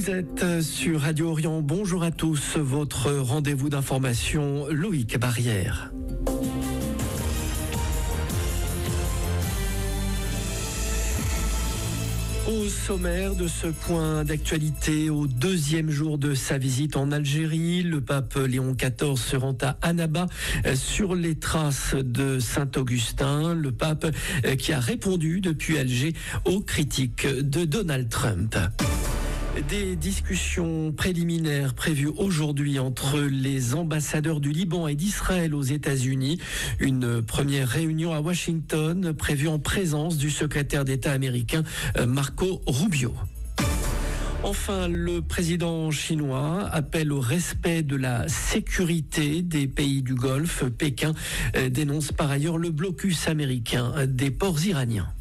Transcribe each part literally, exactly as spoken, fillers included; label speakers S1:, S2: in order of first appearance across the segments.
S1: Vous êtes sur Radio Orient. Bonjour à tous. Votre rendez-vous d'information, Loïc Barrière. Au sommaire de ce point d'actualité, au deuxième jour de sa visite en Algérie, le pape Léon quatorze se rend à Annaba sur les traces de Saint-Augustin. Le pape qui a répondu depuis Alger aux critiques de Donald Trump. Des discussions préliminaires prévues aujourd'hui entre les ambassadeurs du Liban et d'Israël aux États-Unis. Une première réunion à Washington prévue en présence du secrétaire d'État américain Marco Rubio. Enfin, le président chinois appelle au respect de la sécurité des pays du Golfe. Pékin dénonce par ailleurs le blocus américain des ports iraniens.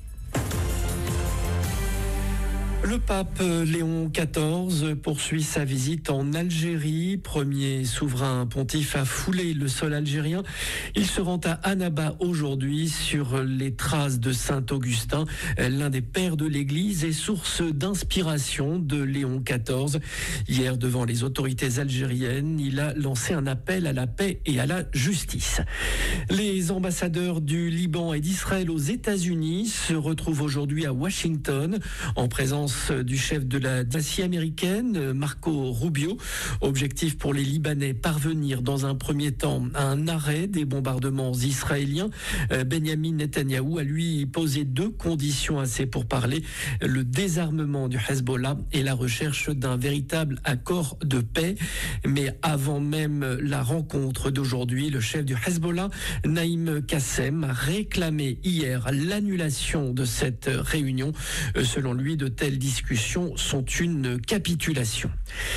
S1: Le pape Léon quatorze poursuit sa visite en Algérie. Premier souverain pontife à fouler le sol algérien. Il se rend à Annaba aujourd'hui sur les traces de Saint-Augustin, l'un des pères de l'Église et source d'inspiration de Léon quatorze. Hier, devant les autorités algériennes, il a lancé un appel à la paix et à la justice. Les ambassadeurs du Liban et d'Israël aux États-Unis se retrouvent aujourd'hui à Washington en présence du chef de la diplomatie américaine, Marco Rubio. Objectif pour les Libanais, parvenir dans un premier temps à un arrêt des bombardements israéliens. Benyamin Netanyahou a lui posé deux conditions à ces pourparlers: le désarmement du Hezbollah et la recherche d'un véritable accord de paix. Mais avant même la rencontre d'aujourd'hui, le chef du Hezbollah, Naïm Kassem, a réclamé hier l'annulation de cette réunion. Selon lui, de telles discussions sont une capitulation.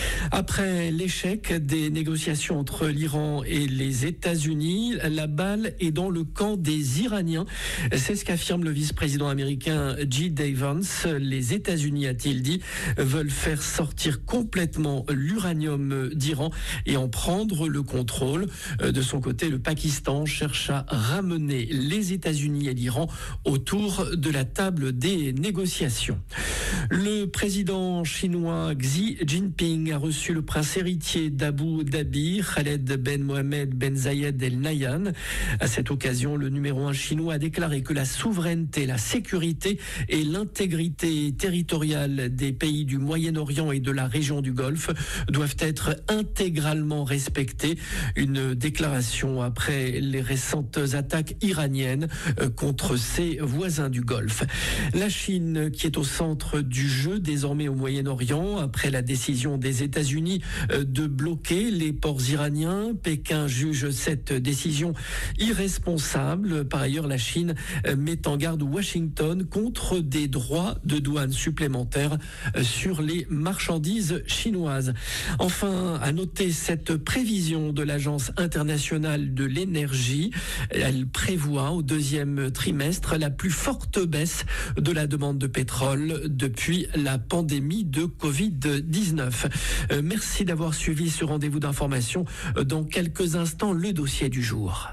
S1: Après l'échec des négociations entre l'Iran et les États-Unis, la balle est dans le camp des Iraniens. C'est ce qu'affirme le vice-président américain J D Vance. Les États-Unis, a-t-il dit, veulent faire sortir complètement l'uranium d'Iran et en prendre le contrôle. De son côté, le Pakistan cherche à ramener les États-Unis et l'Iran autour de la table des négociations. Le président chinois Xi Jinping a reçu le prince héritier d'Abu Dhabi, Khaled Ben Mohamed Ben Zayed El Nahyan. À cette occasion, le numéro un chinois a déclaré que la souveraineté, la sécurité et l'intégrité territoriale des pays du Moyen-Orient et de la région du Golfe doivent être intégralement respectées. Une déclaration après les récentes attaques iraniennes contre ses voisins du Golfe. La Chine, qui est au centre du jeu désormais au Moyen-Orient, après la décision des États-Unis de bloquer les ports iraniens. Pékin juge cette décision irresponsable. Par ailleurs, la Chine met en garde Washington contre des droits de douane supplémentaires sur les marchandises chinoises. Enfin, à noter cette prévision de l'Agence internationale de l'énergie. Elle prévoit au deuxième trimestre la plus forte baisse de la demande de pétrole depuis la pandémie de covid dix-neuf. Euh, merci d'avoir suivi ce rendez-vous d'information. Dans quelques instants, le dossier du jour.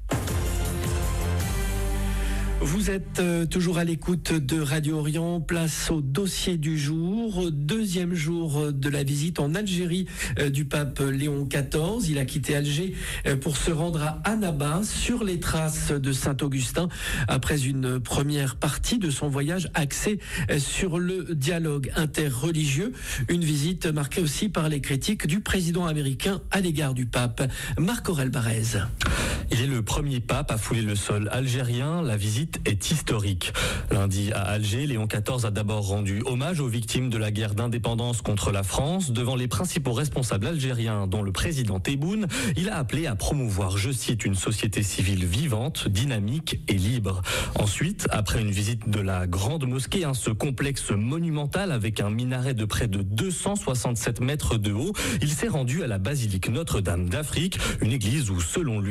S1: Vous êtes euh, toujours à l'écoute de Radio Orient. Place au dossier du jour. Deuxième jour de la visite en Algérie euh, du pape Léon quatorze. Il a quitté Alger euh, pour se rendre à Annaba sur les traces de Saint-Augustin après une première partie de son voyage axée euh, sur le dialogue interreligieux. Une visite marquée aussi par les critiques du président américain à l'égard du pape. Marc-Aurèle Barrez.
S2: Il est le premier pape à fouler le sol algérien. La visite est historique. Lundi à Alger, Léon quatorze a d'abord rendu hommage aux victimes de la guerre d'indépendance contre la France. Devant les principaux responsables algériens, dont le président Tebboune, il a appelé à promouvoir, je cite, une société civile vivante, dynamique et libre. Ensuite, après une visite de la grande mosquée, hein, ce complexe monumental avec un minaret de près de deux cent soixante-sept mètres de haut, il s'est rendu à la basilique Notre-Dame d'Afrique, une église où, selon lui, la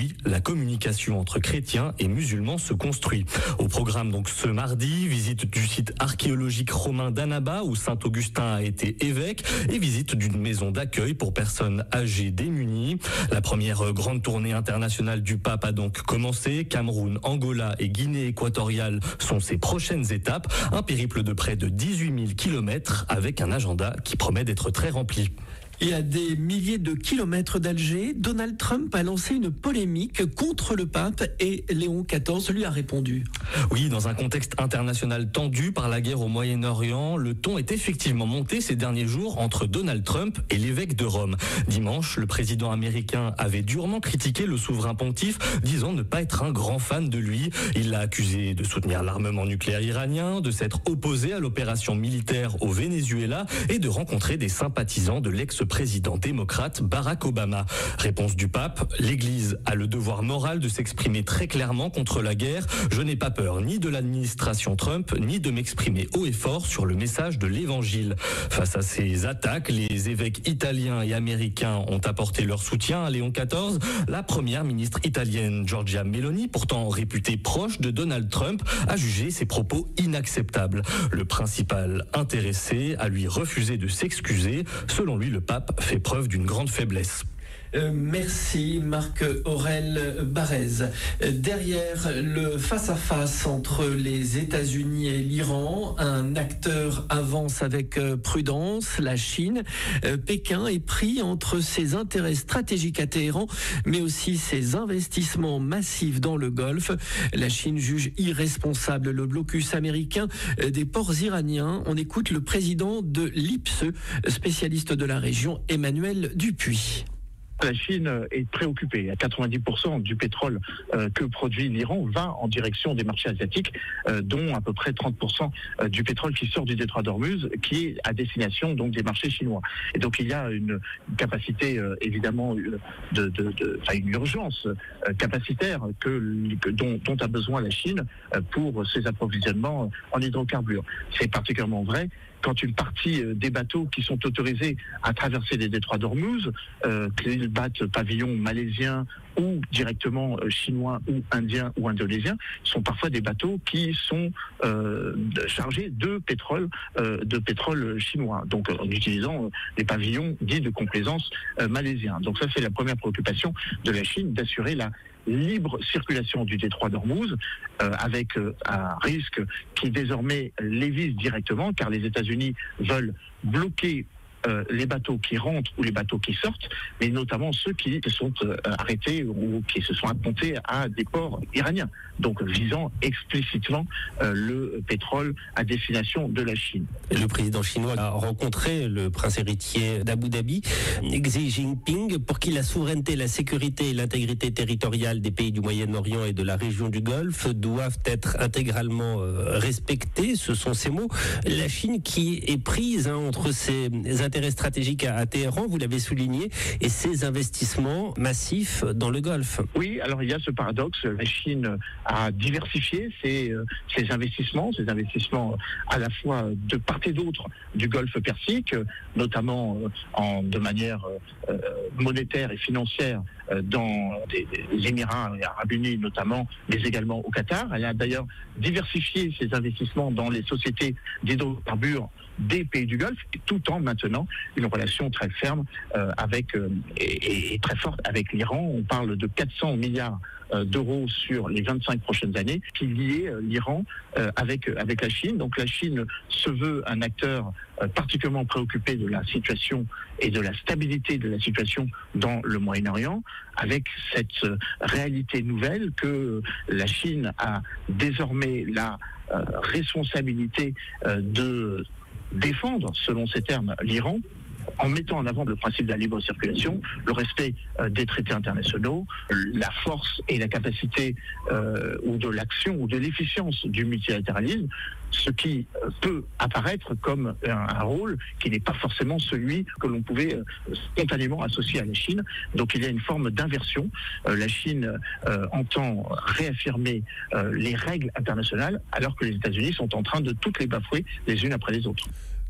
S2: communication entre chrétiens et musulmans se construit. Au programme donc ce mardi, visite du site archéologique romain d'Annaba où saint Augustin a été évêque et visite d'une maison d'accueil pour personnes âgées démunies. La première grande tournée internationale du pape a donc commencé. Cameroun, Angola et Guinée équatoriale sont ses prochaines étapes. Un périple de près de dix-huit mille kilomètres avec un agenda qui promet d'être très rempli.
S1: Et à des milliers de kilomètres d'Alger, Donald Trump a lancé une polémique contre le pape et Léon quatorze lui a répondu.
S2: Oui, dans un contexte international tendu par la guerre au Moyen-Orient, le ton est effectivement monté ces derniers jours entre Donald Trump et l'évêque de Rome. Dimanche, le président américain avait durement critiqué le souverain pontife, disant ne pas être un grand fan de lui. Il l'a accusé de soutenir l'armement nucléaire iranien, de s'être opposé à l'opération militaire au Venezuela et de rencontrer des sympathisants de l'ex président démocrate Barack Obama. Réponse du pape, l'Église a le devoir moral de s'exprimer très clairement contre la guerre. Je n'ai pas peur ni de l'administration Trump, ni de m'exprimer haut et fort sur le message de l'Évangile. Face à ces attaques, les évêques italiens et américains ont apporté leur soutien à Léon quatorze. La première ministre italienne Giorgia Meloni, pourtant réputée proche de Donald Trump, a jugé ses propos inacceptables. Le principal intéressé a lui refusé de s'excuser. Selon lui, le pape fait preuve d'une grande faiblesse.
S1: Euh, merci Marc-Aurèle Barrez. Euh, derrière le face-à-face entre les États-Unis et l'Iran, un acteur avance avec euh, prudence, la Chine. Euh, Pékin est pris entre ses intérêts stratégiques à Téhéran, mais aussi ses investissements massifs dans le Golfe. La Chine juge irresponsable le blocus américain euh, des ports iraniens. On écoute le président de l'I P S E, spécialiste de la région, Emmanuel Dupuis.
S3: La Chine est préoccupée. À quatre-vingt-dix pour cent du pétrole euh, que produit l'Iran va en direction des marchés asiatiques, euh, dont à peu près trente pour cent du pétrole qui sort du détroit d'Ormuz, qui est à destination donc des marchés chinois. Et donc il y a une capacité euh, évidemment de, de, de enfin, une urgence euh, capacitaire que, que dont, dont a besoin la Chine euh, pour ses approvisionnements en hydrocarbures. C'est particulièrement vrai quand une partie des bateaux qui sont autorisés à traverser les détroits d'Ormuz, euh, qu'ils battent pavillon malaisien ou directement euh, chinois ou indiens ou indonésiens, sont parfois des bateaux qui sont euh, chargés de pétrole, euh, de pétrole chinois, donc en utilisant euh, des pavillons dits de complaisance euh, malaisiens. Donc ça, c'est la première préoccupation de la Chine, d'assurer la libre circulation du détroit d'Ormuz, euh, avec euh, un risque qui désormais les vise directement, car les États-Unis veulent bloquer euh, les bateaux qui rentrent ou les bateaux qui sortent, mais notamment ceux qui sont euh, arrêtés ou qui se sont appontés à des ports iraniens, donc visant explicitement euh, le pétrole à destination de la Chine.
S4: Le président chinois a rencontré le prince héritier d'Abu Dhabi, Xi Jinping, pour qui la souveraineté, la sécurité et l'intégrité territoriale des pays du Moyen-Orient et de la région du Golfe doivent être intégralement euh, respectées. Ce sont ces mots. La Chine qui est prise hein, entre ses intérêts stratégiques à, à Téhéran, vous l'avez souligné, et ses investissements massifs dans le Golfe.
S3: Oui, alors il y a ce paradoxe. La Chine a diversifié ses, ses investissements, ses investissements à la fois de part et d'autre du Golfe Persique, notamment en, de manière euh, monétaire et financière euh, dans des, des Émirats arabes unis notamment, mais également au Qatar. Elle a d'ailleurs diversifié ses investissements dans les sociétés d'hydrocarbures des pays du Golfe, tout en maintenant une relation très ferme euh, avec euh, et, et très forte avec l'Iran. On parle de quatre cents milliards euh, d'euros sur les vingt-cinq prochaines années qui liaient euh, l'Iran euh, avec euh, avec la Chine. Donc la Chine se veut un acteur euh, particulièrement préoccupé de la situation et de la stabilité de la situation dans le Moyen-Orient, avec cette euh, réalité nouvelle que la Chine a désormais la euh, responsabilité euh, de défendre, selon ces termes, l'Iran, en mettant en avant le principe de la libre circulation, le respect euh, des traités internationaux, la force et la capacité euh, ou de l'action ou de l'efficience du multilatéralisme, ce qui euh, peut apparaître comme un, un rôle qui n'est pas forcément celui que l'on pouvait euh, spontanément associer à la Chine. Donc il y a une forme d'inversion. Euh, la Chine euh, entend réaffirmer euh, les règles internationales alors que les États-Unis sont en train de toutes les bafouer les unes après les autres.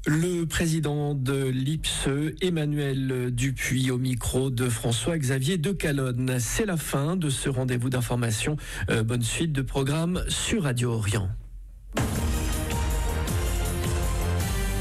S1: Le président de l'I P S E, Emmanuel Dupuis, au micro de François-Xavier de Calonne. C'est la fin de ce rendez-vous d'information. Euh, bonne suite de programme sur Radio Orient.